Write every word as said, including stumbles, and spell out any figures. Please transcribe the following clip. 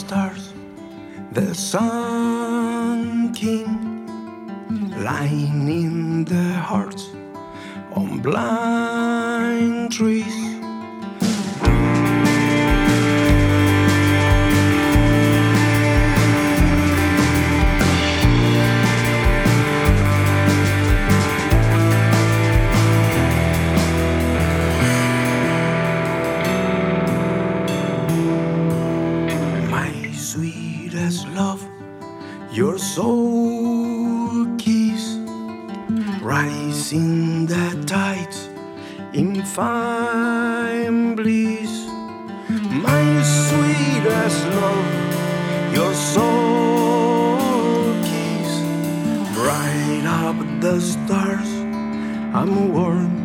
stars, the sun king, lying in the hearts on blind trees. Sweetest love, your soul kiss, rising the tides in fine bliss. My sweetest love, your soul kiss, bright up the stars, I'm warm